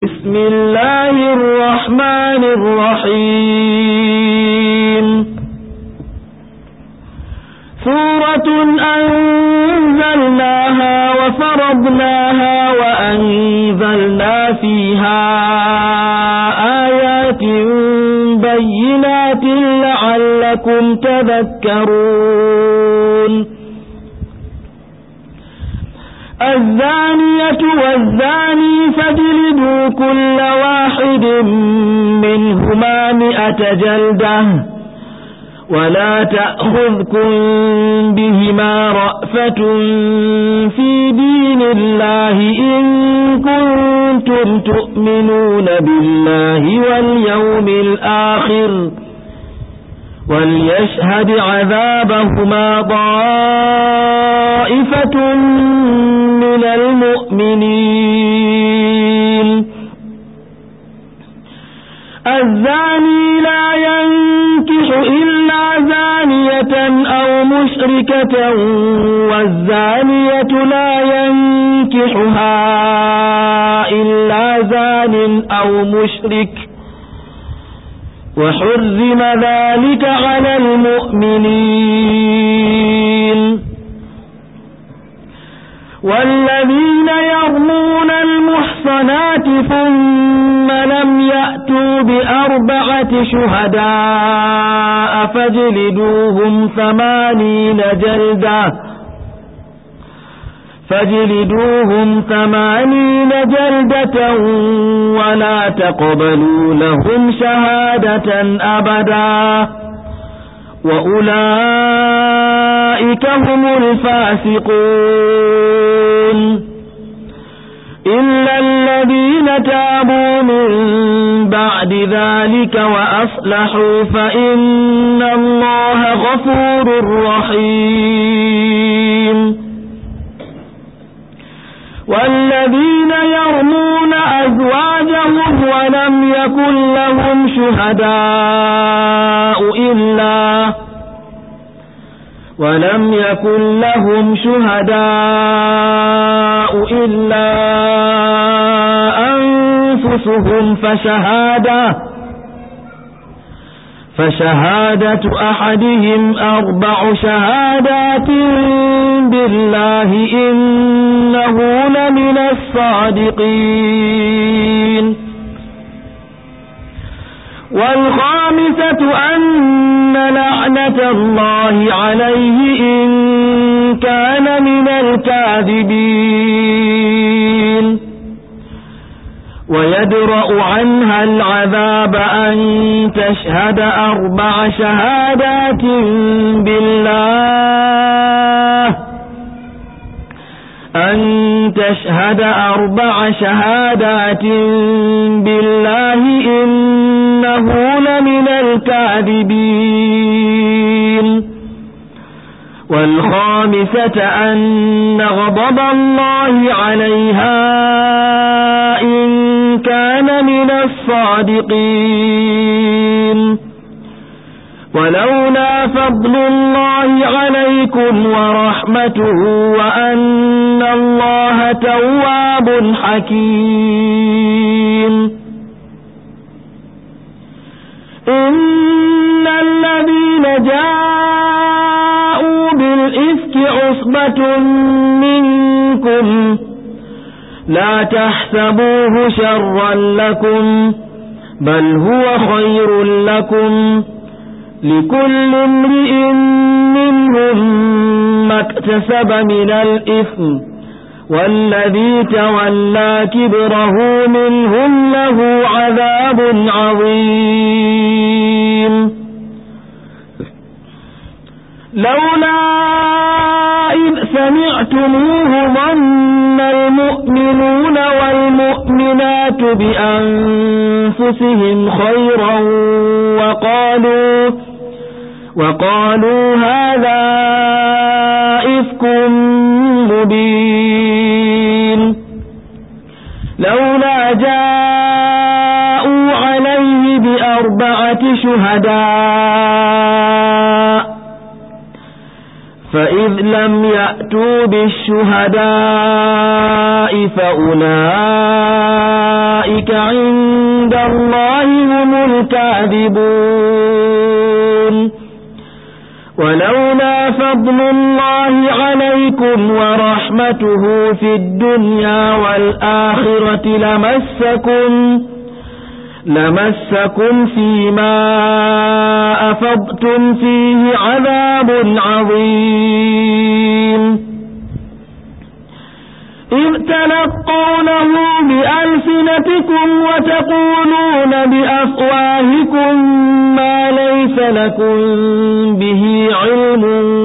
بسم الله الرحمن الرحيم سورة أنزلناها وفرضناها وأنزلنا فيها آيات بينات لعلكم تذكرون الزانية والزاني فاجلدوا كل واحد منهما 100 جلدة ولا تأخذكم بهما رأفة في دين الله إن كنتم تؤمنون بالله واليوم الآخر وليشهد عذابهما طائفة من المؤمنين الزاني لا ينكح إلا زانية أو مشركة والزانية لا ينكحها إلا زان أو مشرك وحرم ذلك على المؤمنين والذين يرمون المحصنات ثم لم يأتوا ب4 شهداء فاجلدوهم 80 جلدة ولا تقبلوا لهم شهادة أبدا وأولئك هم الفاسقون إلا الذين تابوا من بعد ذلك وأصلحوا فإن الله غفور رحيم والذين يرمون أزواجهم ولم يكن لهم شهداء إلا أنفسهم فشهادة أحدهم 4 شهادات بالله إنه لمن الصادقين والخامسة أن لعنة الله عليه إن كان من الكاذبين ويدرأ عنها العذاب أن تشهد 4 شهادات بالله إنه لمن الكاذبين والخامسة أن غضب الله عليها إن كان من الصادقين ولولا فضل الله عليكم ورحمته وأن الله تواب حكيم إن الذين جاءوا بالإفك عصبة منكم لا تحسبوه شرا لكم بل هو خير لكم لكل امرئ منهم ما اكتسب من الإثم والذي تولى كبره منهم له عذاب عظيم لولا إذ سمعتموه ظن المؤمنون والمؤمنات بأنفسهم خيرا وقالوا هذا إفك مبين لولا جاءوا عليه ب4 شهداء فإذ لم يأتوا بالشهداء فأولئك عند الله هم الكاذبون ولولا فضل الله عليكم ورحمته في الدنيا والآخرة لمسكم فيما أفضتم فيه عذاب عظيم إذ تلقونه بألسنتكم وتقولون بأفواهكم ما ليس لكم به علم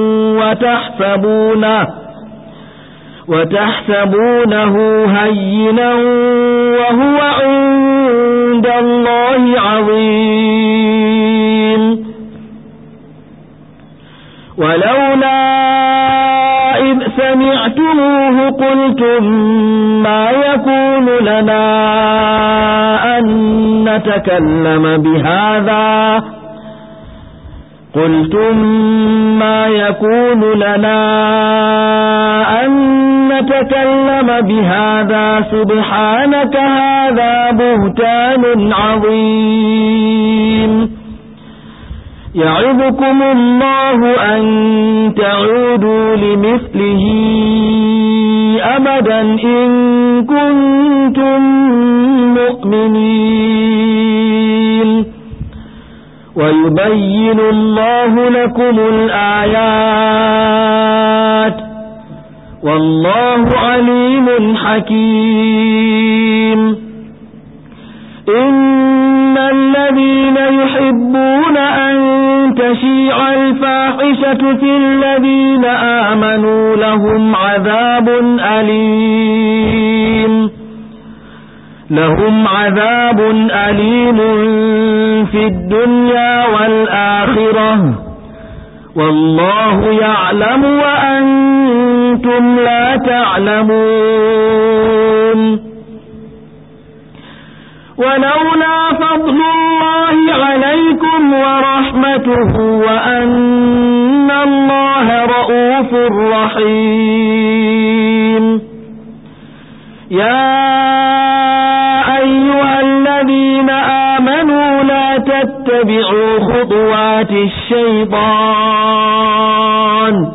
وتحسبونه هينا وهو عند الله عظيم ولولا إذ سمعتموه قلتم ما يكون لنا أن نتكلم بهذا سبحانك هذا بهتان عظيم يعظكم الله أن تعودوا لمثله أبدا إن كنتم مؤمنين ويبين الله لكم الآيات والله عليم حكيم إن الذين يحبون أن تشيع الفاحشة في الذين آمنوا لهم عذاب أليم في الدنيا والآخرة والله يعلم وأنتم لا تعلمون ولولا فضل الله عليكم ورحمته وأن الله رؤوف رحيم يا أيها الذين آمنوا لا تتبعوا خطوات الشيطان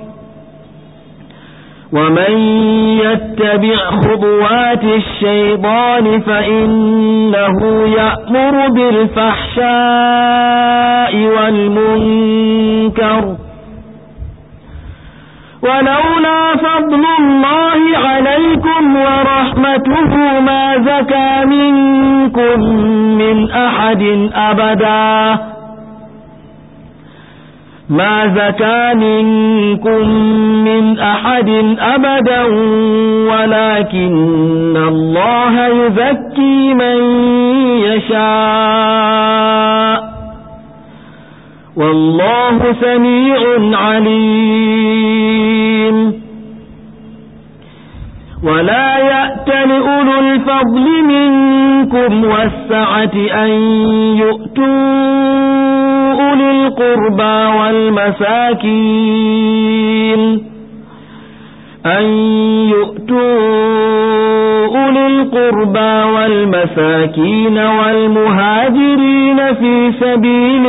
ومن يتبع خطوات الشيطان فإنه يأمر بالفحشاء والمنكر ولولا فضل الله عليكم ورحمته ما زكى منكم من أحد أبدا ولكن الله يزكي من يشاء والله سميع عليم ولا يأتل أولو الفضل منكم والسعة أن يؤتوا أولي القربى والمساكين والمهاجرين في سبيل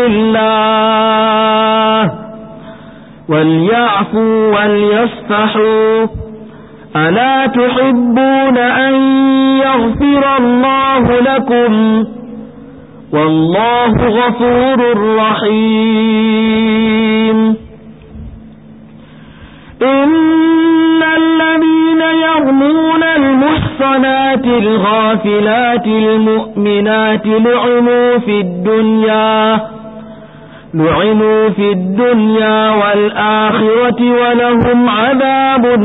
الله وليعفوا وليصفحوا ألا تحبون أن يغفر الله لكم والله غفور رحيم إن الذين يرمون المحصنات الغافلات المؤمنات لعنوا في الدنيا والآخرة ولهم عذاب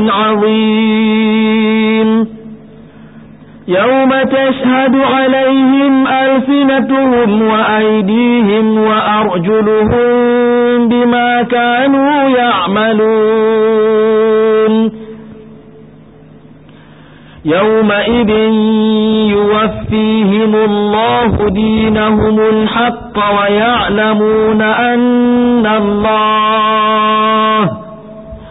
عظيم يوم تشهد عليهم ألسنتهم وأيديهم وأرجلهم بما كانوا يعملون يومئذ يوفيهم الله دينهم الحق ويعلمون أن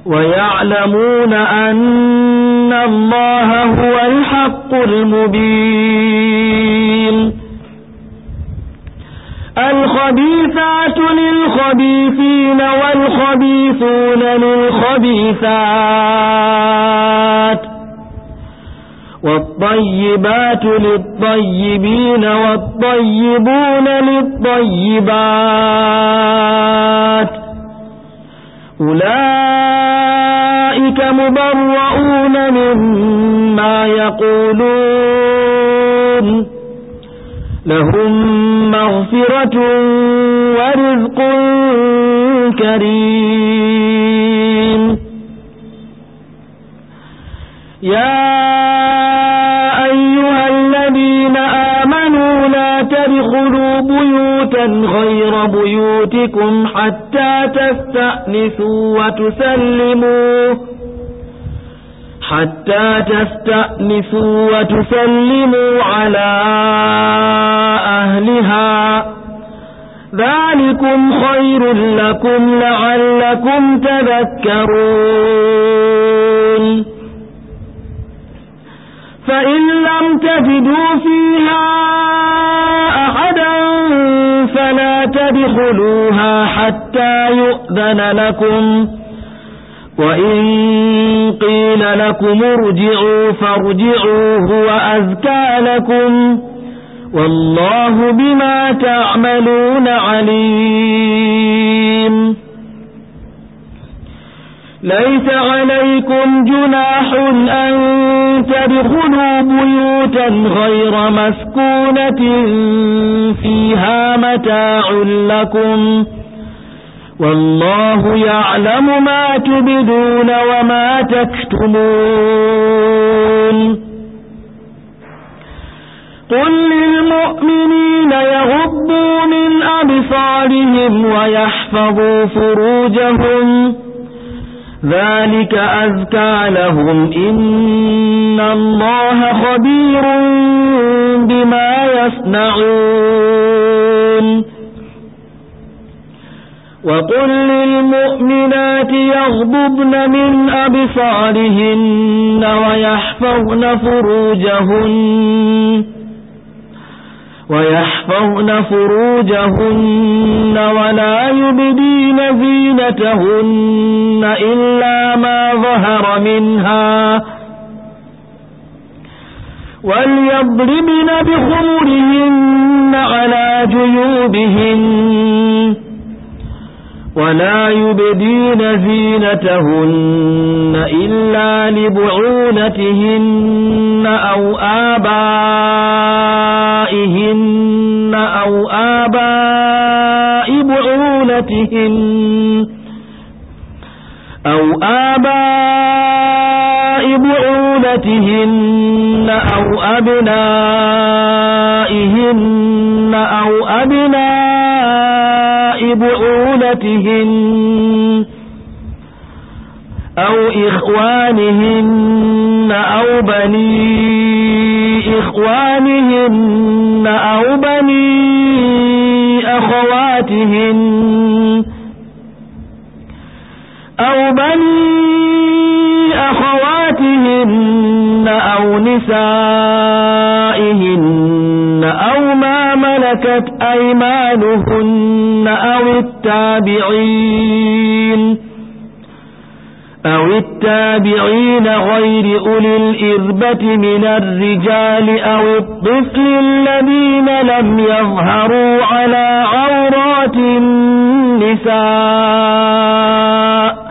ويعلمون أن الله هو الحق المبين. الخبيثات للخبيثين والخبيثون للخبيثات والطيبات للطيبين والطيبون للطيبات أولئك مبرؤون مما يقولون لهم مغفرة ورزق كريم. يا أيها الذين آمنوا لا تدخلوا بيوتا غير بيوتكم حتى تستأنسوا وتسلموا على أهلها ذلكم خير لكم لعلكم تذكرون. فإن لم تجدوا فيها أحدا فلا تدخلوها حتى يؤذن لكم وإن قيل لكم ارجعوا فارجعوا هو أزكى لكم والله بما تعملون عليم. ليس عليكم جناح أن تدخلوا بيوتا غير مسكونة فيها متاع لكم والله يعلم ما تبدون وما تكتمون. قل للمؤمنين يغضوا من أبصارهم ويحفظوا فروجهم ذلك أزكى لهم إن الله خبير بما يصنعون. وقل للمؤمنات يغضضن من أبصارهن ويحفظن فروجهن ولا يبدين زينتهن إلا ما ظهر منها وليضربن بخمرهن على جيوبهن ولا يبدين زينتهن إلا لبعولتهن أو آبائهن أو آباء بعولتهن أو أبنائهن أو أبناء بعولتهن أو إخوانهن أو بني إخوانهن أو بني أخواتهن أو نسائهن أو ما ملكت أيمانهن أو التابعين غير أولي الإربة من الرجال أو الطفل الذين لم يظهروا على عورات النساء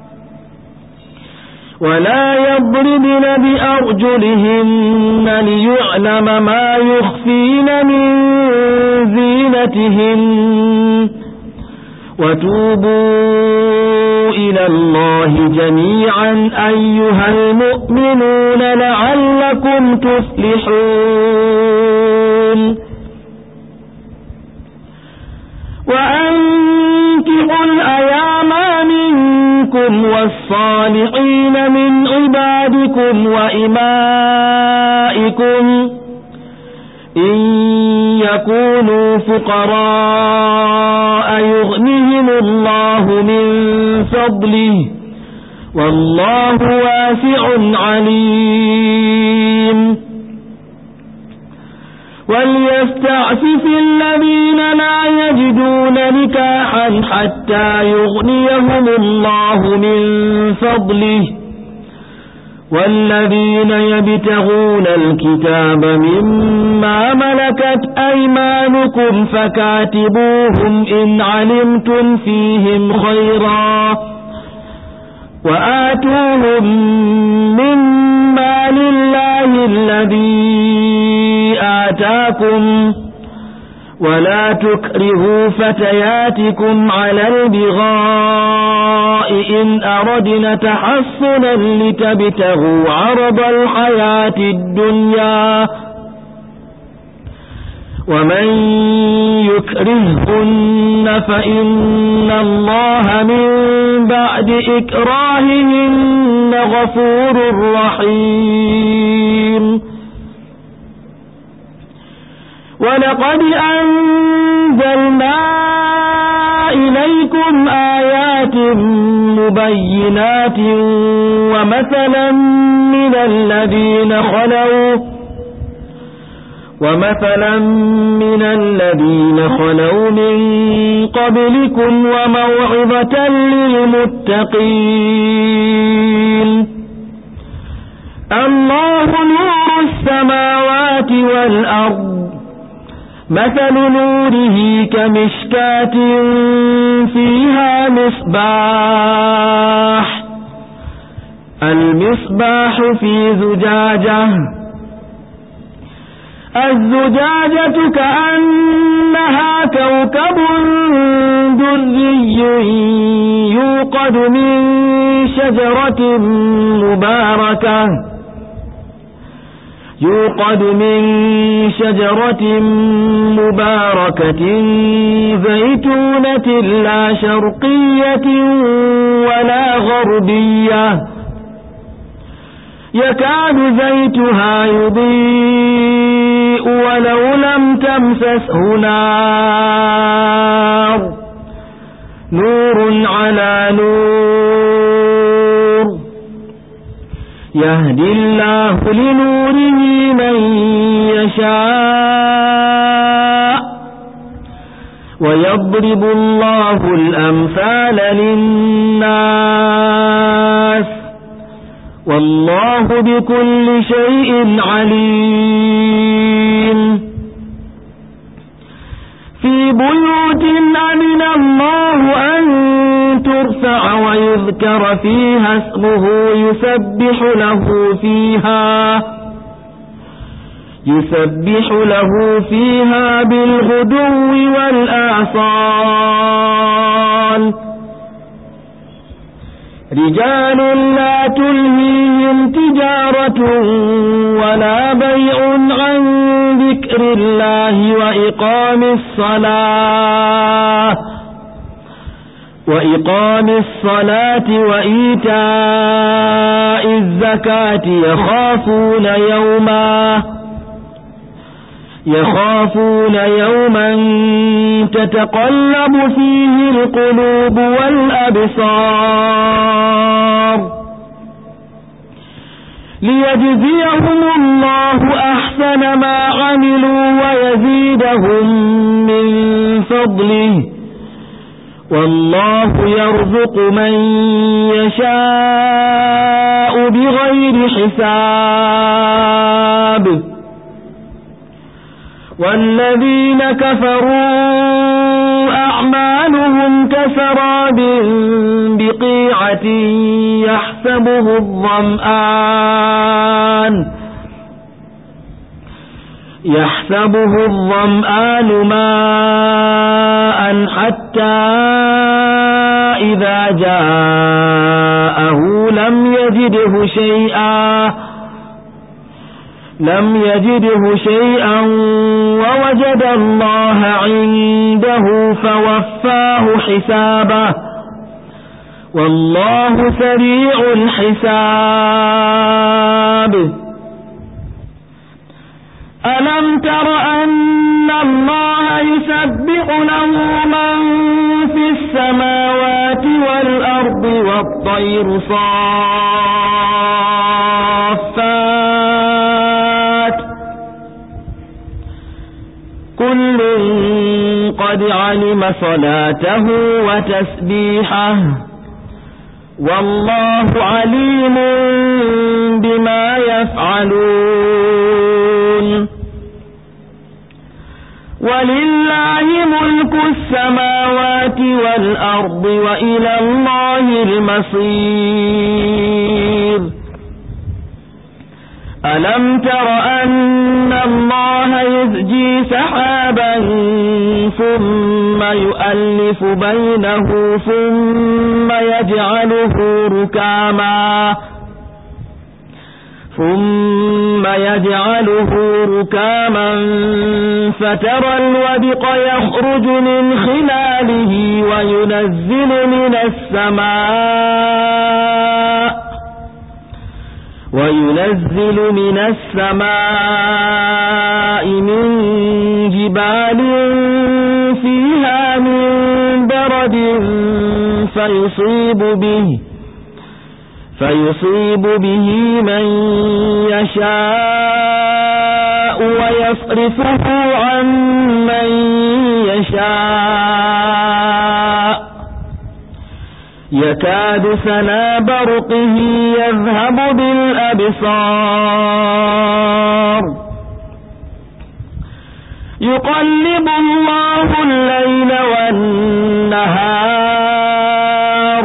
ولا يضربن بأرجلهن ليعلم ما يخفين من زينتهن وتوبوا إلى الله جميعا أيها المؤمنون لعلكم تفلحون. وأنكحوا الأيام منكم والصالحين من عبادكم وإمائكم إن يكونوا فقراء يغنهم الله من فضله والله واسع عليم. وليستعفف الذين لا يجدون نكاحا حتى يغنيهم الله من فضله، والذين يبتغون الكتاب مما ملكت أيمانكم فكاتبوهم إن علمتم فيهم خيرا، وآتوهم مما لله الذي آتاكم، ولا تكرهوا فتياتكم على البغاء إن أردنا تحصنا لتبتغوا عرض الحياة الدنيا، ومن يكرههن فإن الله من بعد إكراههن غفور رحيم. ولقد أنزلنا إليكم آيات مبينات ومثلا من الذين خلوا من قبلكم وموعظة للمتقين. الله نور السماوات والأرض، مثل نوره كمشكاة فيها مصباح، المصباح في زجاجة، الزجاجة كأنها كوكب دري يوقد من شجرة مباركة زيتونة لا شرقية ولا غربية، يكاد زيتها يضيء ولو لم تمسسه نار، نور على نور، يهدي الله لنوره من يشاء، ويضرب الله الأمثال للناس، والله بكل شيء عليم. في بيوت أذن الله أن ترفع ويذكر فيها اسمه يسبح له فيها بالغدو والآصال، رجال لا تلهيهم تجارة ولا بيع عن ذكر الله وإقام الصلاة وإيتاء الزكاة يخافون يوما تتقلب فيه القلوب والأبصار، ليجزيهم الله أحسن ما عملوا ويزيدهم من فضله، والله يرزق من يشاء بغير حساب. والذين كفروا أعمالهم كسراب بقيعة يحسبه الظمآن ماء حتى إذا جاءه لم يجده شيئا ووجد الله عنده فوفاه حسابه، والله سريع الحساب. ألم تر أن الله يسبح له من في السماوات السماوات والأرض والطير صافات كل قد علم صلاته وتسبيحه والله عليم بما يفعلون ولله ملك السماوات والأرض وإلى الله المصير ألم تر أن الله يزجي سحابا ثم يؤلف بينه ثم يجعله ركاما فترى الودق يخرج من خلاله وينزل من السماء من جبال فيها من برد فيصيب به من يشاء ويصرفه عن من يشاء يكاد سنا برقه يذهب بالأبصار يقلب الله الليل والنهار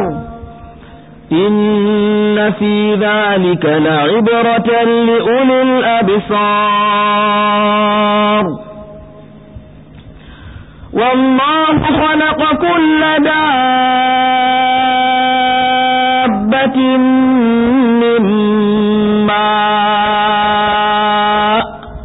إن في ذلك لعبرة لأولي الأبصار والله خلق كل دابة من ماء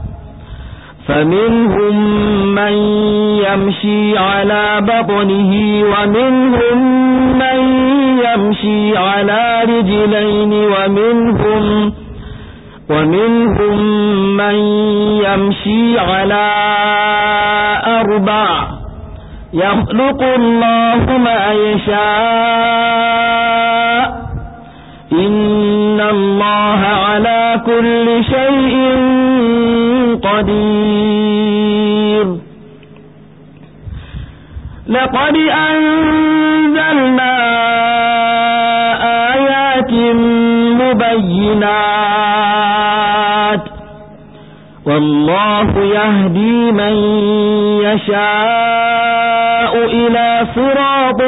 فمنهم من يمشي على بطنه ومنهم من يمشي على رجلين ومنهم من يمشي على 4 يخلق الله ما يشاء إن الله على كل شيء قدير لقد أنزلنا آيات مبينات والله يهدي من يشاء إلى صراط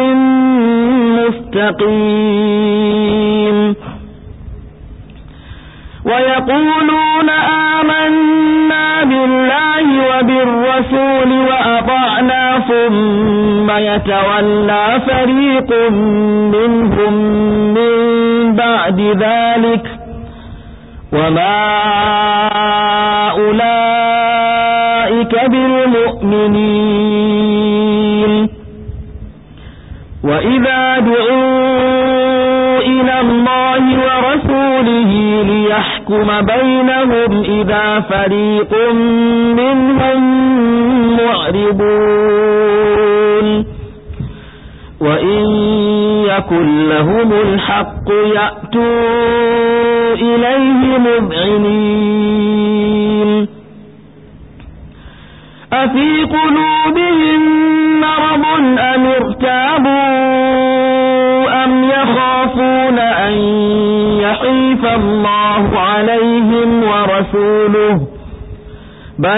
مستقيم ويقولون آمنا بالله وبالرسول وأطعنا ثم يتولى فريق منهم من بعد ذلك وما أولئك بالمؤمنين وإذا دعوا إلى الله ورسوله ليحكم بينهم إذا فريق منهم معرضون وإن يكن لهم الحق يأتوا إليه مذعنين أفي قلوبهم مرض أم ارتابوا أم يخافون أن يحيف الله عليهم ورسوله بل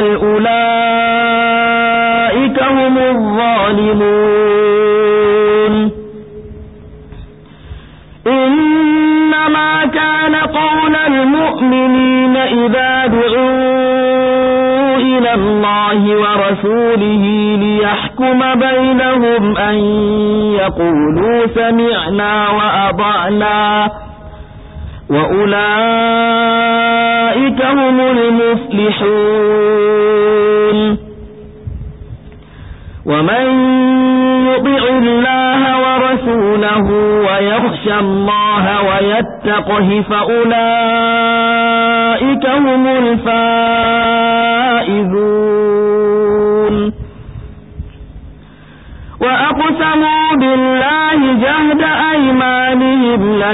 أولئك هم الظالمون إنما كان قول المؤمنين إذا دعوا إلى الله ورسوله ليحكم بينهم أن يقولوا سمعنا وأطعنا وأولئك هم المفلحون ومن يطع الله ورسوله ويخشى الله ويتقه فأولئك هم الفائزون وأقسموا بالله جهد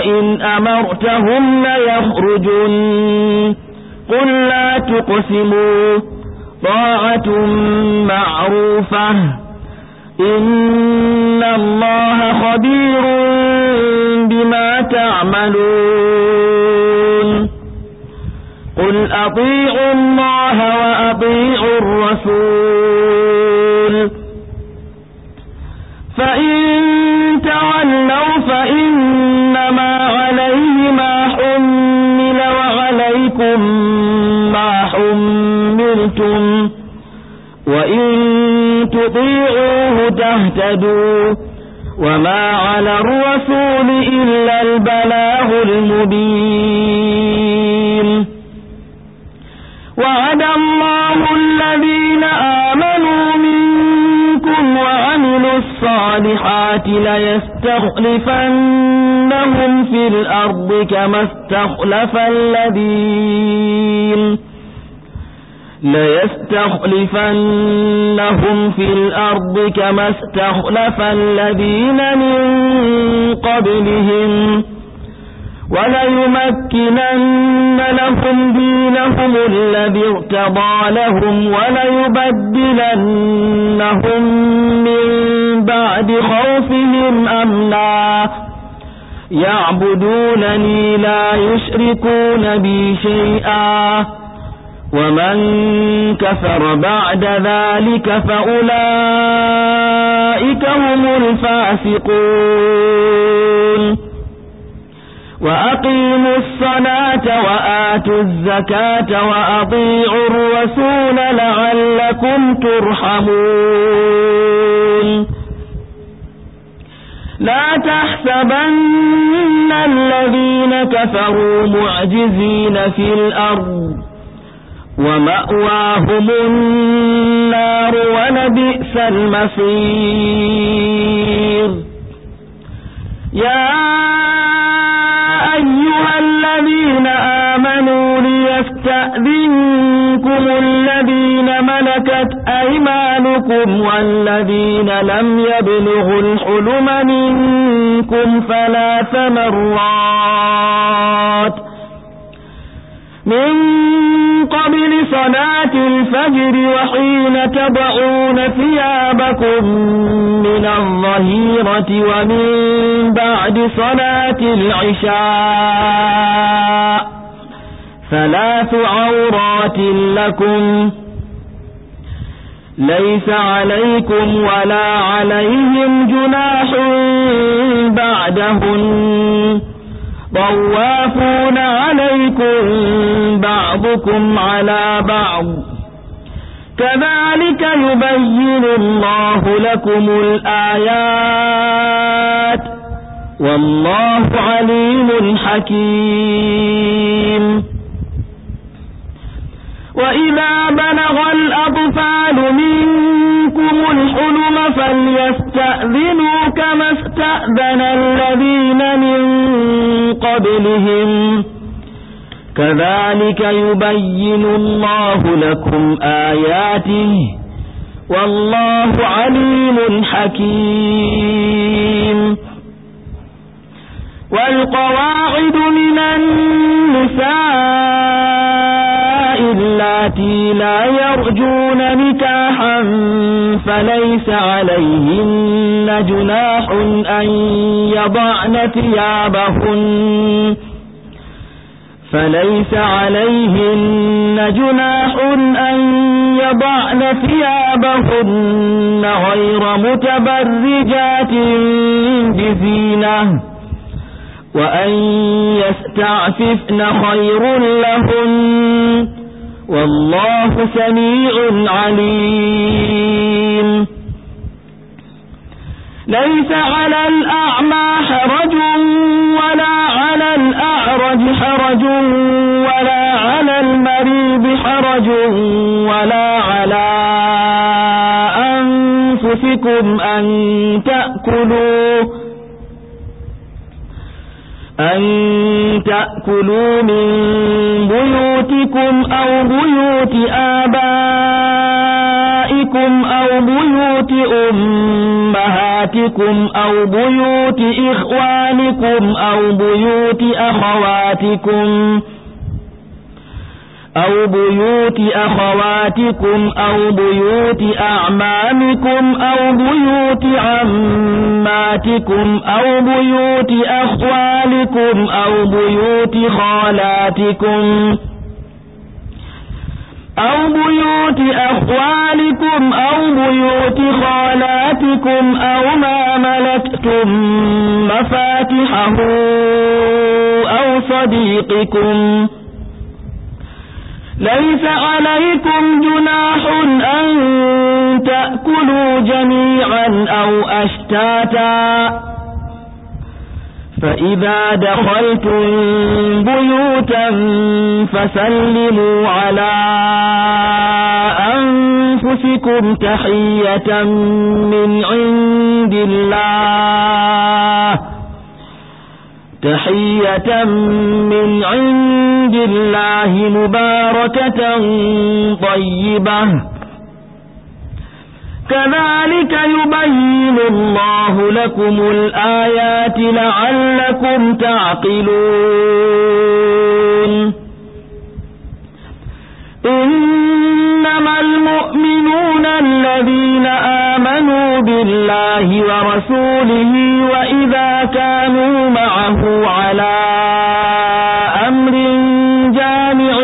لئن أمرتهم ليخرجن قل لا تقسموا طاعة معروفة إن الله خبير بما تعملون قل أطيعوا الله وأطيعوا الرسول فإن تولوا فإنما عليه ما حمل وعليكم ما حملتم وإن تطيعوه تهتدوا وما على الرسول إلا البلاغ المبين وعد الله الذين آمنوا منكم وعملوا الصالحات ليستخلفنهم في الأرض كما استخلف الذين من قبلهم وليمكنن لهم دينهم الذي ارتضى لهم وليبدلنهم من بعد خوفهم أمنا يعبدونني لا يشركون بي شيئا ومن كفر بعد ذلك فأولئك هم الفاسقون وأقيموا الصلاة وآتوا الزكاة وأطيعوا الرسول لعلكم ترحمون لا تحسبن الذين كفروا معجزين في الأرض ومأواهم النار ولبئس المصير يا أيها الذين آمنوا ليستأذنكم الذين ملكت أيمانكم والذين لم يبلغوا الحلم منكم 3 مرات من قبل صلاة الفجر وحين تضعون ثيابكم من الظهيرة ومن بعد صلاة العشاء 3 عورات لكم ليس عليكم ولا عليهم جناح بعدهن طوافون عليكم بعضكم على بعض كذلك يبين الله لكم الآيات والله عليم حكيم وإذا بلغ الأطفال منكم الحلم فليستأذنوا كما استأذن الذين من قبلهم كذلك يبين الله لكم آياته والله عليم حكيم والقواعد من النساء اللاتي لا يرجون نكاحا فليس عليهن جناح أن يضعن ثيابهن غير متبرجات بزينة وأن يستعففن خير لهن والله سميع عليم ليس على الأعمى حرج ولا على الأعرج حرج ولا على المريض حرج ولا على أنفسكم أن تأكلوا من بيوتكم أو بيوت آبائكم أزواجكم أو بيوت أمهاتكم أو بيوت إخوانكم أو بيوت أخواتكم أو بيوت أعمامكم أو بيوت عماتكم أو بيوت أخوالكم أو بيوت خالاتكم أو ما ملكتم مفاتحه أو صديقكم. ليس عليكم جناح أن تأكلوا جميعا أو أشتاتا، فإذا دخلتم بيوتا فسلموا على أنفسكم تحية من عند الله مباركة طيبة، كذلك يبين الله لكم الآيات لعلكم تعقلون. إنما المؤمنون الذين آمنوا بالله ورسوله وإذا كانوا معه على أمر جامع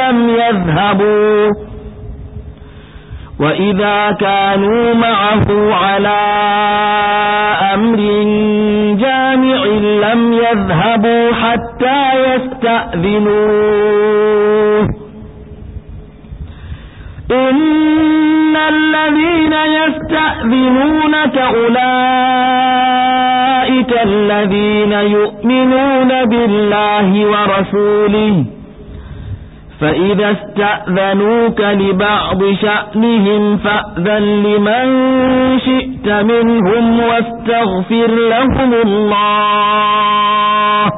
لم يذهبوا حتى يستأذنوه. إن الذين يستأذنونك أولئك الذين يؤمنون بالله ورسوله، فإذا استأذنوك لبعض شأنهم فأذن لمن شئت منهم واستغفر لهم الله،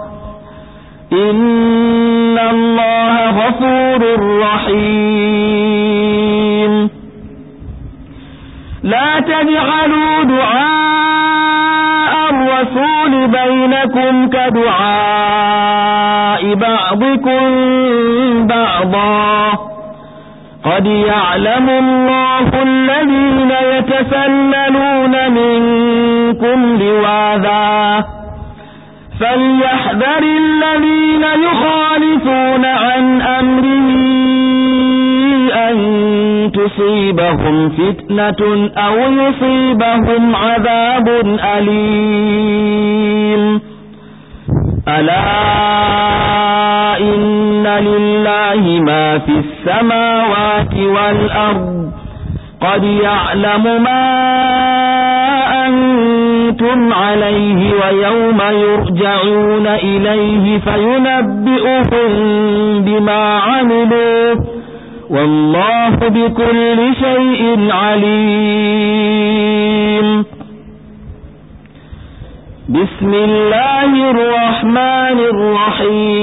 إن الله غفور رحيم. لا تجعلوا دعاء الرسول بينكم كدعاء بعضكم بعضا، قد يعلم الله الذين يتسللون منكم لواذا، فليحذر الذين يخالفون عن أمره أن تصيبهم فتنة أو يصيبهم عذاب أليم. ألا إن لله ما في السماوات والأرض، قد يعلم ما أنتم عليه ويوم يرجعون إليه فينبئهم بما عملوا، والله بكل شيء عليم. بسم الله الرحمن الرحيم.